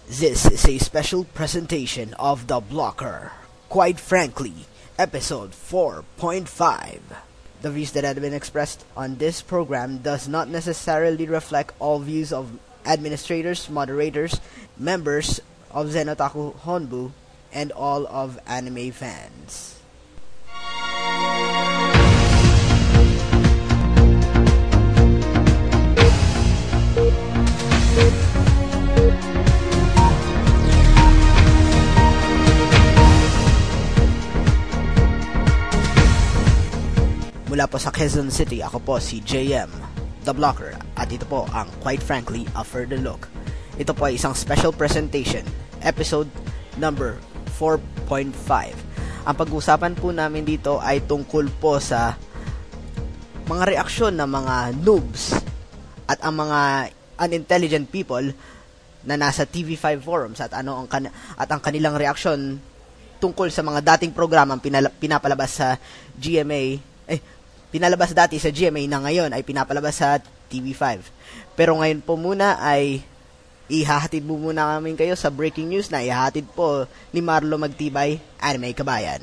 This is a special presentation of The Blocker. Quite frankly, episode 4.5. The views that have been expressed on this program does not necessarily reflect all views of administrators, moderators, members of Zen Otaku Honbu, and all of anime fans. Mula po sa Quezon City, ako po si JM, The Blocker, at ito po ang Quite Frankly, A Further Look. Ito po ay isang special presentation, episode number 4.5. Ang pag-uusapan po namin dito ay tungkol po sa mga reaksyon ng mga noobs at ang mga unintelligent people na nasa TV5 forums at ang kanilang reaksyon tungkol sa mga dating programang pinapalabas sa pinalabas dati sa GMA na ngayon ay pinapalabas sa TV5. Pero ngayon po muna ay ihahatid mo muna namin kayo sa breaking news na ihahatid po ni Marlo Magtibay, Anime Kabayan.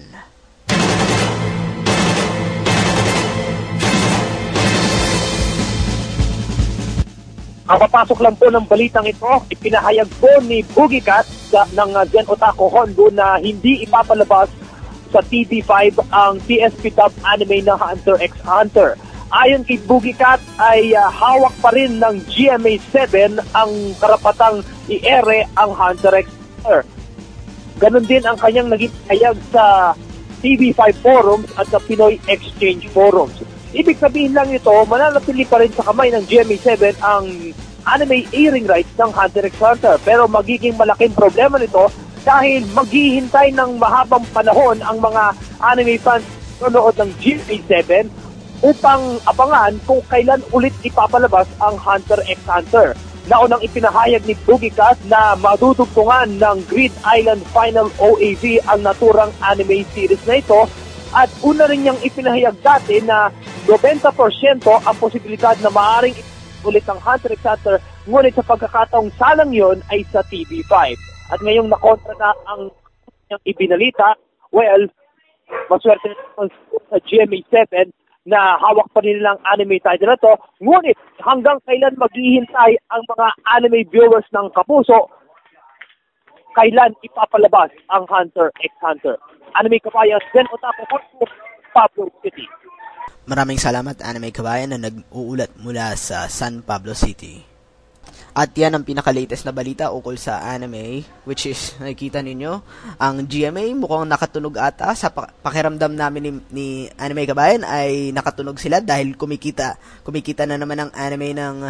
Ang papasok lang po ng balitang ito, ipinahayag po ni Bugikat ng Zen Otaku Honbu na hindi ipapalabas sa TV5 ang TSP dub anime na Hunter x Hunter. Ayon kay Bugikat ay hawak pa rin ng GMA7 ang karapatang i-ere ang Hunter x Hunter. Ganon din ang kanyang naging pahayag sa TV5 forums at sa Pinoy Exchange forums. Ibig sabihin lang ito, mananatili pa rin sa kamay ng GMA7 ang anime airing rights ng Hunter x Hunter. Pero magiging malaking problema nito dahil maghihintay ng mahabang panahon ang mga anime fans nanonood ng GMA7 upang abangan kung kailan ulit ipapalabas ang Hunter x Hunter. Naunang ipinahayag ni Bugikat na madudugtungan ng Grid Island Final OAV ang naturang anime series na ito at una rin niyang ipinahayag dati na 90% ang posibilidad na maaaring ulit ang Hunter x Hunter, ngunit sa pagkakataong salang yon ay sa TV5. At ngayong nakontra na ang ibinalita, well, maswerte sa GMA7 na hawak pa rin nilang anime title na to, ngunit hanggang kailan maghihintay ang mga anime viewers ng Kapuso, kailan ipapalabas ang Hunter x Hunter. Anime Kabayan, Zen Otaku Honbu, Pablo City. Maraming salamat, Anime Kabayan, na nag-uulat mula sa San Pablo City. At yan ang pinaka-latest na balita ukol sa anime, which is, nakikita ninyo, ang GMA mukhang nakatunog ata. Sa pakiramdam namin ni Anime Kabayan ay nakatunog sila dahil kumikita na naman ang anime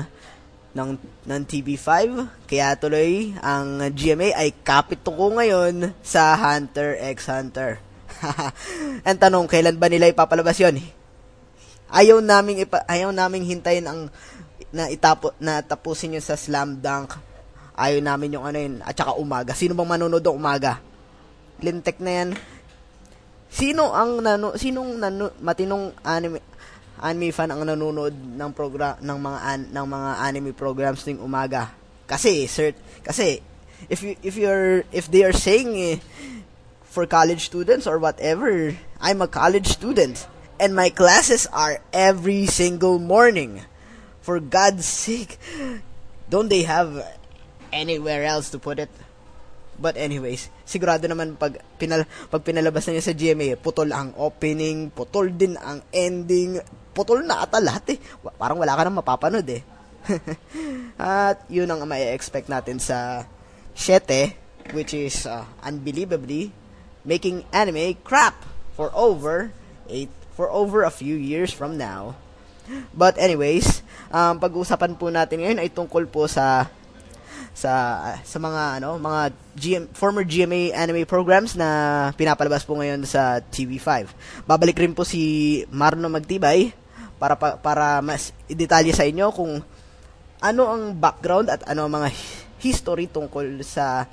ng TV5. Kaya tuloy, ang GMA ay kapit tuko ngayon sa Hunter x Hunter. Ang tanong, kailan ba nila ipapalabas yun? Ayaw naming hintayin na tapusin yun sa Slam Dunk. Ayaw namin yung at saka umaga. Sino bang manonood ng umaga? Lintek na yan. Sinong matinong anime fan ang nanonood ng mga anime programs ng umaga? Kasi if they are saying for college students or whatever, I'm a college student and my classes are every single morning. For God's sake, don't they have anywhere else to put it? But anyways, sigurado naman pag pinalabas na niya sa GMA, putol ang opening, putol din ang ending, putol na ata lahat eh. Parang wala ka nang mapapanood eh. At yun ang mai-expect natin sa 7, which is unbelievably making anime crap for over a few years from now. But anyways, pag-uusapan po natin ngayon ay tungkol po sa mga former GMA anime programs na pinapalabas po ngayon sa TV5. Babalik rin po si Marlo Magtibay para mas i-detalye sa inyo kung ano ang background at ano ang mga history tungkol sa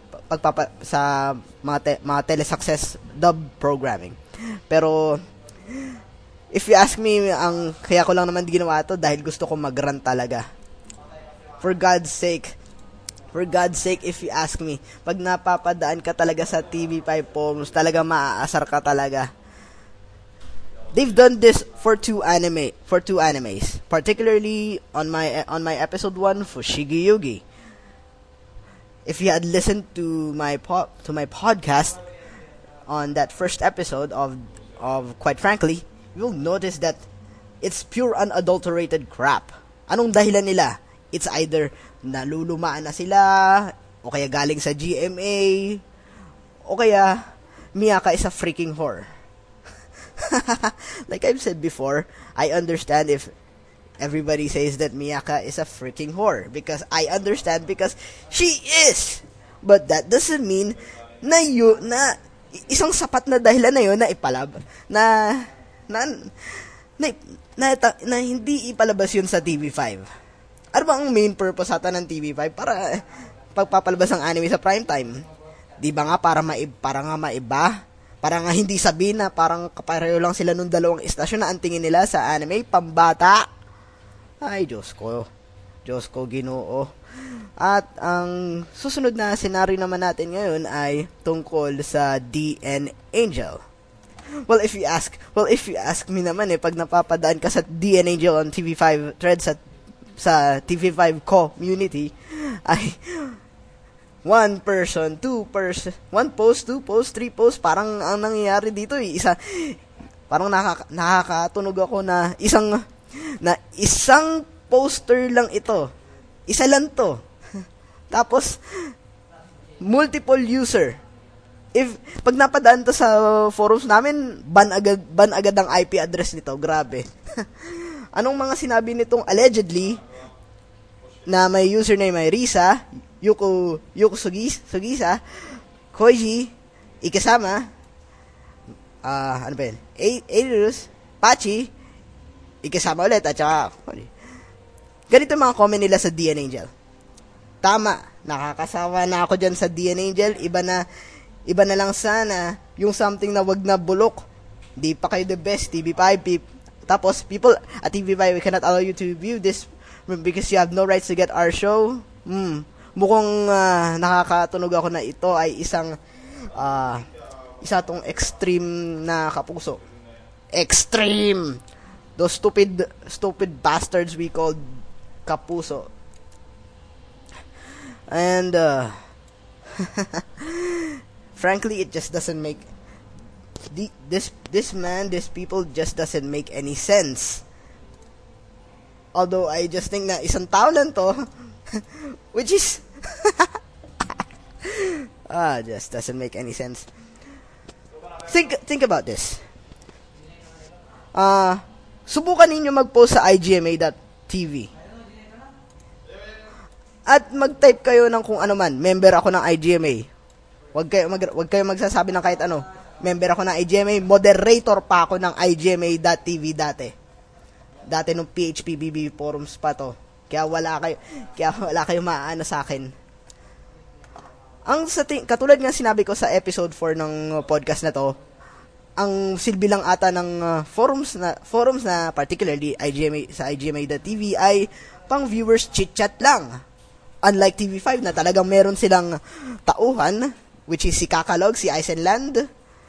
mga telesuccess dub programming. Pero if you ask me, kaya ko lang naman ginawa to dahil gusto ko mag-rant talaga. For God's sake, For God's sake, if you ask me, pag napapadaan ka talaga sa TV5 forums, talaga maaasar ka talaga. They've done this for two animes, particularly on my episode 1, Fushigi Yugi. If you had listened to my podcast on that first episode of quite frankly, you'll notice that it's pure unadulterated crap. Anong dahilan nila? It's either nalulumaan na sila, o kaya galing sa GMA, o kaya Miyaka is a freaking whore. Like I've said before, I understand if everybody says that Miyaka is a freaking whore, because I understand, because she is. But that doesn't mean na isang sapat na dahilan na yun na ipalab na hindi ipalabas yun sa TV5. Ano ba ang main purpose ata ng TV5? Para pagpapalabas ng anime sa primetime. Di ba nga para nga maiba? Para nga hindi sabihin na parang kapareho lang sila nung dalawang istasyon na ang tingin nila sa anime, pambata. Ay, Diyos ko, Ginoo. At ang susunod na senaryo naman natin ngayon ay tungkol sa DN Angel. Well, if you ask me naman pag napapadaan ka sa DN Angel on TV5 thread sa TV5 community, ay 1 person, 2 person, 1 post, 2 post, 3 post, parang ang nangyayari dito parang nakakatunog ako na isang poster lang ito. Isa lang to. Tapos multiple user. Pag napadaan to sa forums namin, ban agad ang IP address nito. Grabe. Anong mga sinabi nitong allegedly na may username ay Risa, Yuko Sugisa, Koji, Ikasama, ano ba yun? Airus, Pachi, Ikasama ulit, at saka ganito mga comment nila sa DN Angel. Tama, nakakasawa na ako dyan sa DN Angel. Iba na lang sana yung something na wag na bulok. Di pa kayo the best, TV5. Tapos, people at TV5, we cannot allow you to view this because you have no rights to get our show. Mukhang nakakatunog ako na ito ay isa tong extreme na kapuso. Extreme! Those stupid bastards we called kapuso. And frankly, it just doesn't make these people just doesn't make any sense. Although I just think na isang tao lang to, which is just doesn't make any sense. Think about this. Subukan ninyo mag-post sa igma.tv. At mag-type kayo ng kung ano man, member ako ng IGMA. Huwag kayo magsasabi ng kahit ano. Member ako ng IGMA, moderator pa ako ng igma.tv dati. Dati nung PHPBB forums pa to. Kaya wala kayo maaano sa akin. Katulad nga sinabi ko sa episode 4 ng podcast na to, ang silbi lang ata ng forums na particularly sa igma.tv ay pang viewers chit-chat lang. Unlike TV5 na talagang meron silang tauhan, which is si Kakalog, si Isenland,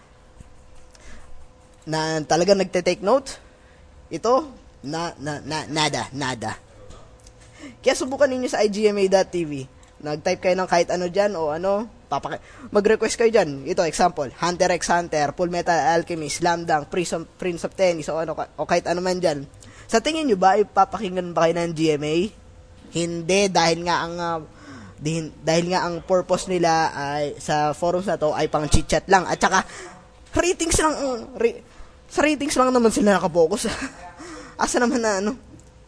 na talagang nagte-take note. Ito, nada. Kaya subukan ninyo sa igma.tv. Nag-type kayo ng kahit ano dyan o ano, mag-request kayo dyan. Ito, example, Hunter x Hunter, Full Metal Alchemist, Slam Dunk, Prince of Tennis, o kahit ano man dyan. Sa tingin nyo ba, ipapakinggan ba kayo ng GMA? Hindi, dahil nga ang purpose nila ay sa forums na to ay pang chit-chat lang. At saka, sa ratings lang naman sila nakapokus. Asa naman na ano?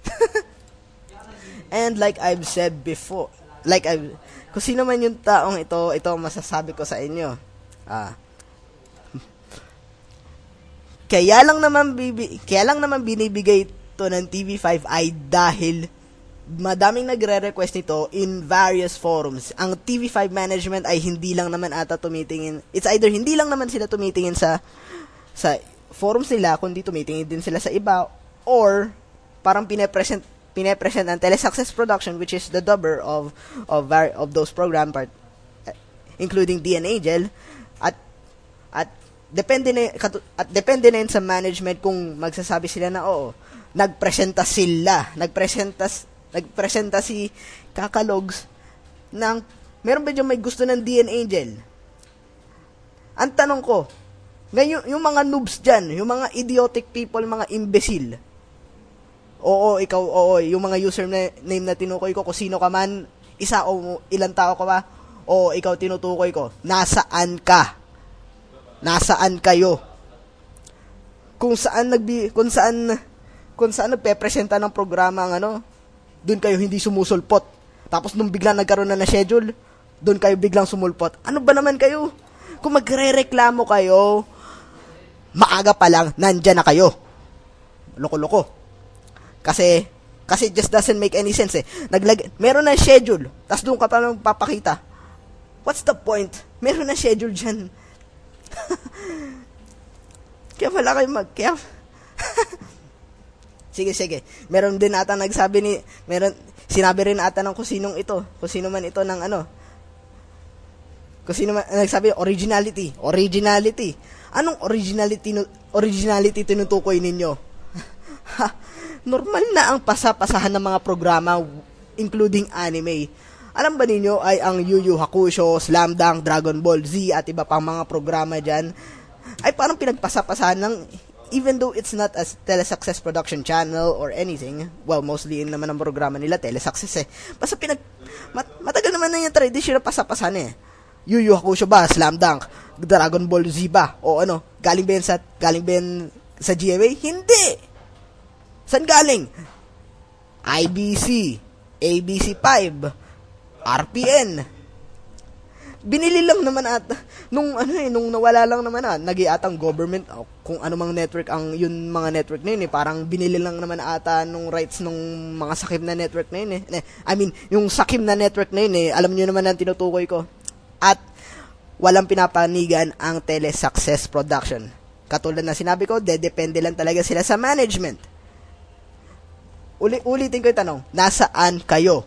And like I've said before, kung sino man yung taong ito masasabi ko sa inyo. Kaya lang naman binibigay to ng TV5 ay dahil madaming nagre-request nito in various forums. Ang TV5 management ay hindi lang naman ata tumitingin. It's either hindi lang naman sila tumitingin sa forums nila, kundi tumitingin din sila sa iba, or parang pine-present ng Telesuccess Production, which is the dubber of those program part, including Dean Angel, at depende na yun sa management kung magsasabi sila na oo, nagpresenta si Kakalogs ng meron ba dyan may gusto ng Dean Angel? Ang tanong ko, ngayon, yung mga noobs dyan, yung mga idiotic people, mga imbecile, yung mga username na tinukoy ko, kung sino ka man, isa o ilang tao ka ba, o ikaw tinutukoy ko, nasaan ka? Nasaan kayo? Kung saan nagpe-presenta ng programa ang doon kayo hindi sumusulpot. Tapos nung biglang nagkaroon na schedule, doon kayo biglang sumulpot. Ano ba naman kayo? Kung magrereklamo kayo, maaga pa lang, nandyan na kayo. Loko-loko. Kasi just doesn't make any sense eh. Meron na schedule, tapos doon ka pa lang papakita. What's the point? Meron na schedule dyan. Kaya wala kayo Sige. Meron din ata sinabi rin ata ng kung sino man ito ng kung sino man nagsabi, originality. Anong originality tinutukoy ninyo? Normal na ang pasapasahan ng mga programa, including anime. Alam ba ninyo ay ang Yu Yu Hakusho, Slam Dunk, Dragon Ball Z at iba pang mga programa dyan ay parang pinagpasapasahan ng, even though it's not a Telesuccess production channel or anything, well, mostly naman ang programa nila Telesuccess eh. Basta matagal naman na yung tradition na pasapasahan eh. Yu Yu Hakusho ba? Slam Dunk? Dragon Ball Z ba? O galing ba yan sa GMA? Hindi! San galing? IBC, ABC5, RPN. Binili lang naman nung nawala lang naman nag-iatang government kung ano mang network yun mga network na yun eh, parang binili lang naman ata nung rights nung mga sakim na network na yun eh. I mean, yung sakim na network na yun eh, alam niyo naman ang tinutukoy ko. At walang pinapanigan ang Telesuccess Production. Katulad na sinabi ko, depende lang talaga sila sa management. Ulitin ko yung tanong, nasaan kayo?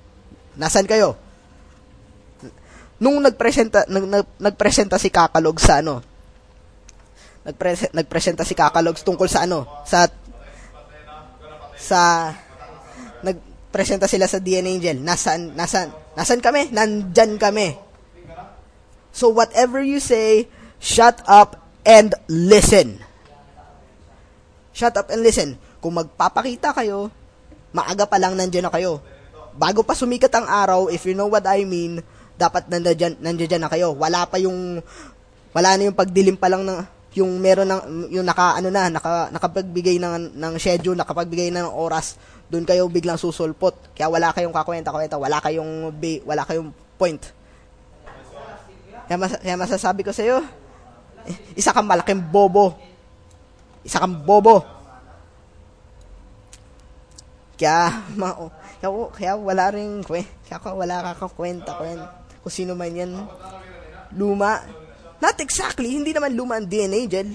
Nung nagpresenta si Kakalogs sa nagpresenta si Kakalogs tungkol sa nagpresenta sila sa Dean Angel. Nasaan kami? Nandyan kami. So whatever you say, shut up and listen. Shut up and listen. Kung magpapakita kayo, maaga pa lang nandyan na kayo. Bago pa sumikat ang araw, if you know what I mean, dapat nandiyan na kayo. Wala na yung pagdilim pa lang ng yung meron yung nakapagbigay ng schedule, nakapagbigay ng oras, doon kayo biglang susulpot. Kaya wala kayong kakwenta, wala kayong point. Kaya masasabi ko sa iyo, isa kang malaking bobo. Kaya wala ka kwenta kung sino man yan. Luma. Not exactly, hindi naman luma ang Dean Angel.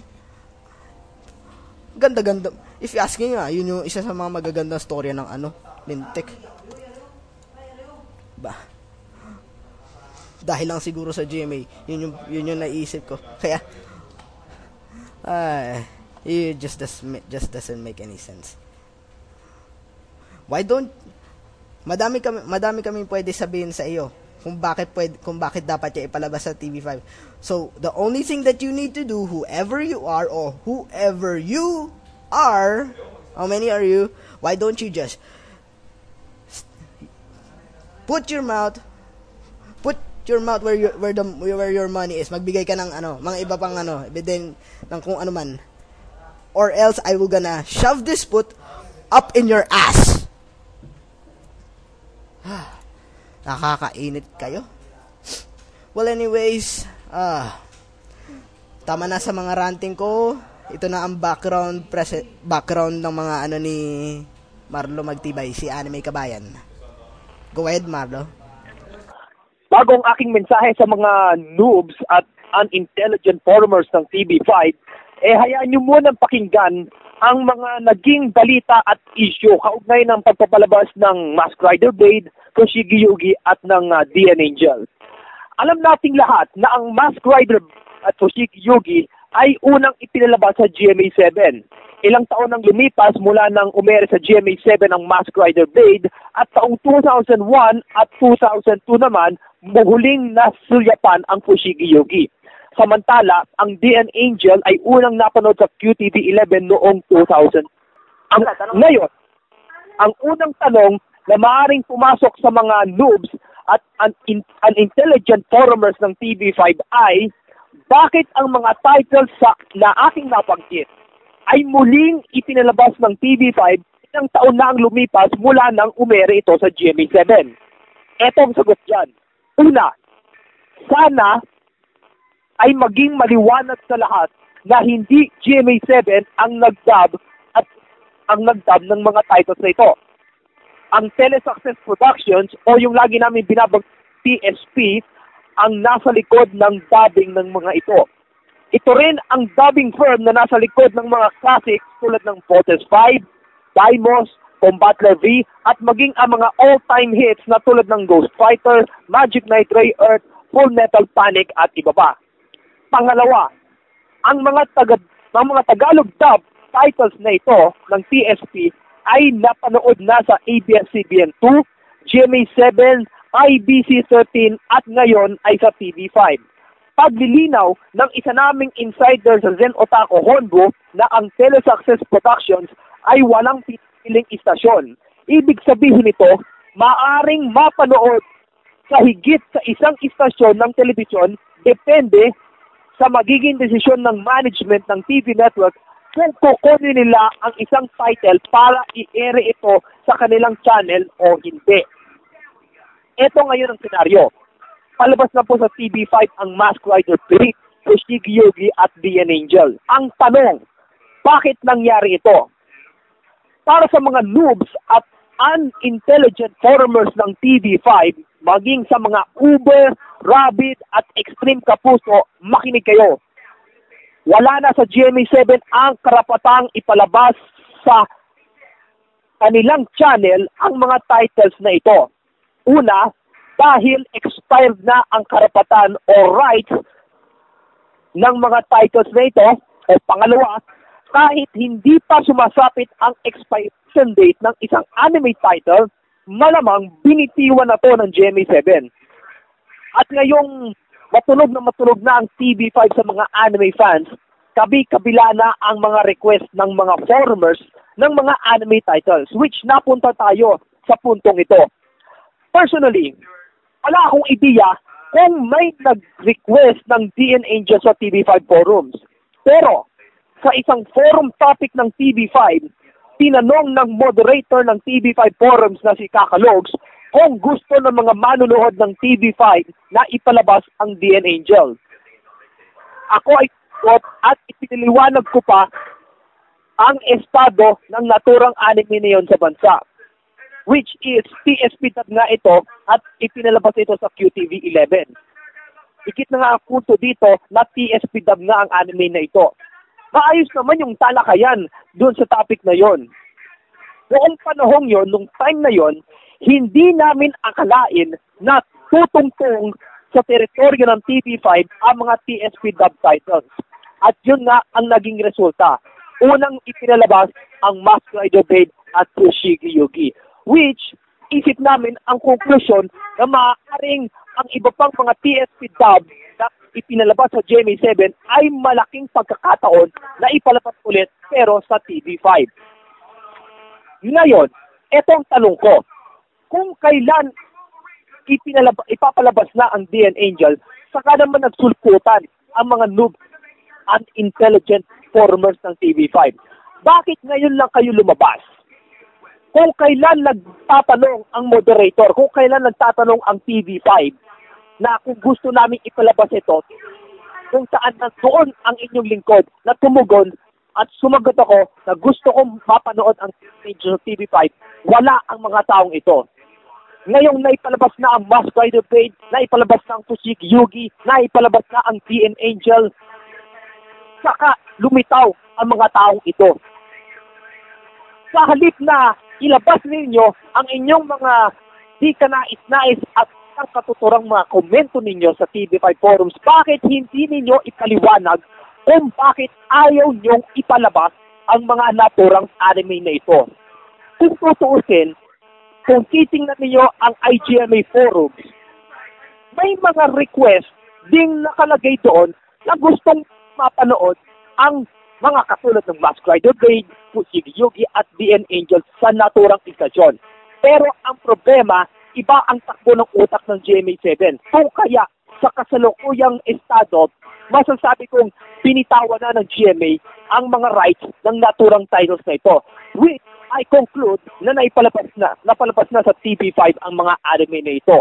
Ganda. If you ask me yun yung isa sa mga magagandang storya ng Lintik. Dahil lang siguro sa GMA, yun yung naisip ko. Kaya, it just doesn't make any sense. Madami kami pwede sabihin sa iyo kung bakit dapat niya ipalabas sa TV5. So, the only thing that you need to do, whoever you are, how many are you? Why don't you just put your mouth where your money is. Magbigay ka ng mga iba pang then ng kung ano man. Or else I will gonna shove this foot up in your ass. Nakakainit kayo. Well, anyways, tama na sa mga ranting ko. Ito na ang background ng mga ni Marlo Magtibay, si Anime Kabayan. Go ahead, Marlo. Bagong aking mensahe sa mga noobs at unintelligent formers ng TV5, hayaan nyo munang pakinggan ang mga naging balita at issue kaugnay ng pagpapalabas ng Mask Rider Blade, Toshigi Yugi at ng DN Angel. Alam nating lahat na ang Mask Rider at Toshigi Yugi ay unang ipinalabas sa GMA7. Ilang taon nang lumipas mula nang umere sa GMA7 ang Mask Rider Blade at taong 2001 at 2002 naman muhuling nasulyapan ang Toshigi Yugi. Samantala, ang DN Angel ay unang napanood sa QTV11 noong 2000. Ngayon, ang unang tanong na maaaring pumasok sa mga noobs at unintelligent forumers ng TV5 ay, bakit ang mga titles na aking nabanggit ay muling ipinalabas ng TV5 ilang taon na ang lumipas mula nang umere ito sa GMA7? Ito ang sagot dyan. Una, sana ay maging maliwanag sa lahat na hindi GMA7 ang nag-dub ng mga titles na ito. Ang Telesuccess Productions o yung lagi namin binabag TSP ang nasa likod ng dubbing ng mga ito. Ito rin ang dubbing firm na nasa likod ng mga classics tulad ng Fortress 5, Daimos, Combattler V at maging ang mga all-time hits na tulad ng Ghost Fighter, Magic Knight Ray Earth, Full Metal Panic at iba pa. Pangalawa, ang mga Tagalog dub titles na ito ng TSP ay napanood na sa ABS-CBN 2, GMA7, IBC13 at ngayon ay sa TV5. Paglilinaw ng isa naming insider sa Zen Otaku Honbu na ang Telesuccess Productions ay walang piling istasyon. Ibig sabihin nito, maaring mapanood sa higit sa isang istasyon ng telebisyon depende sa magiging desisyon ng management ng TV network kung kukunin nila ang isang title para i-air ito sa kanilang channel o hindi. Ito ngayon ang senaryo. Palabas na po sa TV5 ang Mask Rider Blade, Toshigi Yugi at DN Angel. Ang tanong, bakit nangyari ito? Para sa mga noobs at unintelligent forumers ng TV5, maging sa mga Uber, Rabbit at Extreme Kapuso, makinig kayo. Wala na sa GMA7 ang karapatang ipalabas sa kanilang channel ang mga titles na ito. Una, dahil expired na ang karapatan o rights ng mga titles na ito. O pangalawa, kahit hindi pa sumasapit ang expiration date ng isang anime title, malamang binitiwan na to ng GMA7. At ngayong matunog na ang TV5 sa mga anime fans, kabila na ang mga request ng mga forumers ng mga anime titles, which napunta tayo sa puntong ito. Personally, wala akong ideya kung may nag-request ng DN Angel sa TV5 forums. Pero, sa isang forum topic ng TV5, tinanong ng moderator ng TV5 forums na si Kakalogs kung gusto ng mga manunood ng TV5 na ipalabas ang DN Angel. Ako ay at ipiniliwanag ko pa ang estado ng naturang anime na yon sa bansa, which is TSP dub nga ito at ipinalabas ito sa QTV11. Ikit na nga ang punto dito na TSP dub nga ang anime na ito. Maayos naman yung talakayan doon sa topic na yon. Noong panahong yon, nung time na yon, hindi namin akalain na tutungtong sa teritoryo ng TV5 ang mga TSP dub titles. At yun nga ang naging resulta. Unang ipinalabas ang Mask Rider Blade at Toshigi Yugi, which isip namin ang conclusion na maaaring ang iba pang mga TSP dub na ipinalabas sa GMA7 ay malaking pagkakataon na ipalabas ulit pero sa TV5. Ngayon, etong tanong ko, kung kailan ipapalabas na ang DN Angel, saka naman nagsulputan ang mga noob and intelligent forumers ng TV5. Bakit ngayon lang kayo lumabas? Kung kailan nagtatanong ang moderator, kung kailan nagtatanong ang TV5 na kung gusto namin ipalabas ito, kung saan na doon ang inyong lingkod na tumugon at sumagot ako na gusto kong mapanood ang TV5, wala ang mga taong ito. Ngayong naipalabas na ang Mask Rider Blade, naipalabas na ang Toshigi Yugi, naipalabas na ang DN Angel, saka lumitaw ang mga taong ito. Sa halip na ilabas ninyo ang inyong mga di ka nais-nais at ang katuturang mga komento ninyo sa TV5 forums, bakit hindi ninyo ipaliwanag kung bakit ayaw nyong ipalabas ang mga naturang anime na ito? Kung tutuusin, kung titingnan ninyo ang IGMA forums, may mga request ding nakalagay doon na gustong mapanood ang mga katulad ng Mask Rider Blade, Fushigi Yugi at DN Angel sa naturang istasyon. Pero ang problema, iba ang takbo ng utak ng GMA7. Kung kaya sa kasalukuyang estado, masasabi kong binitawan na ng GMA ang mga rights ng naturang titles na ito. Which I conclude na napalabas na sa TV5 ang mga anime na ito.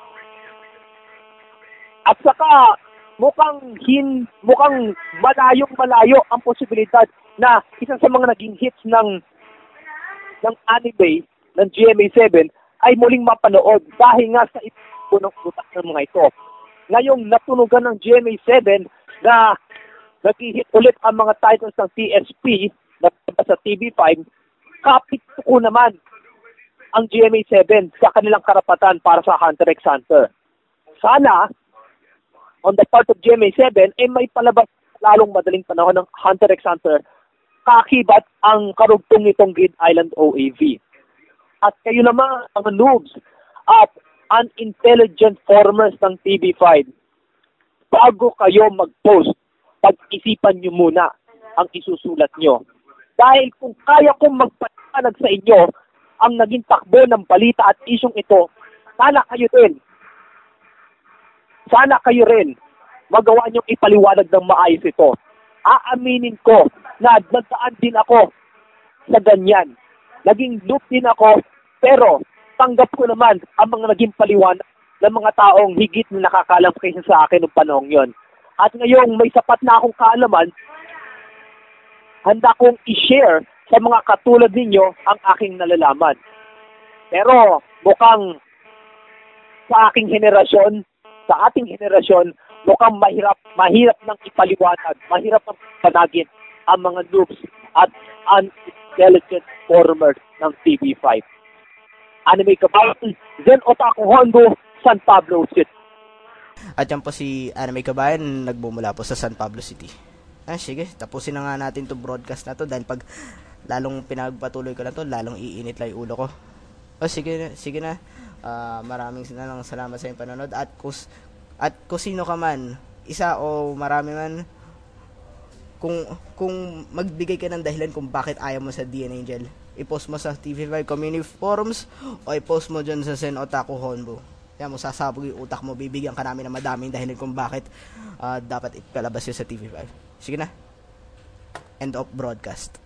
At saka, mukhang malayong-malayo ang posibilidad na isa sa mga naging hits ng anime ng GMA7 ay muling mapanood dahil nga sa ipo ng utak ng mga ito. Ngayong natunugan ng GMA7 na nag-hit ulit ang mga titles ng TSP na sa TV5, kapit ko naman ang GMA7 sa kanilang karapatan para sa Hunter x Hunter. Sana, on the part of GMA7, may palabas lalong madaling panahon ng Hunter x Hunter kakibat ang karugtong nitong Grid Island OAV. At kayo naman, mga noobs at unintelligent formers ng TV5, bago kayo mag-post, pag-isipan nyo muna ang isusulat nyo. Dahil kung kaya kong magpaliwanag sa inyo ang naging takbo ng balita at isyong ito, sana kayo rin magawa niyong ipaliwanag ng maayos ito. Aaminin ko na nagdaan din ako sa ganyan. Naging loop din ako, pero tanggap ko naman ang mga naging paliwanag ng mga taong higit na nakakalam kaysa sa akin ng panahon yon. At ngayong may sapat na akong kaalaman, handa kong i-share sa mga katulad ninyo ang aking nalalaman. Pero mukhang sa ating henerasyon, mukhang mahirap nang ipaliwanag, mahirap nang panagin ang mga noobs at unintelligent formers ng TV5. Anime Kabayan, Zen Otaku Hondo, San Pablo City. At yan po si Anime Kabayan, nagbumula po sa San Pablo City. Sige, tapusin na nga natin itong broadcast na to dahil pag lalong pinagpatuloy ko na to, lalong iinit lang yung ulo ko. Sige na. Maraming salamat sa inyong panonood at kung sino ka man, isa o marami man, kung magbigay ka ng dahilan kung bakit ayaw mo sa DN Angel, i-post mo sa TV5 community forums o i-post mo dyan sa Zen Otaku Honbo. Yan mo, sasabog yung utak mo, bibigyan ka namin ng madaming dahilan kung bakit dapat ipalabas yun sa TV5. Sige na. End of broadcast.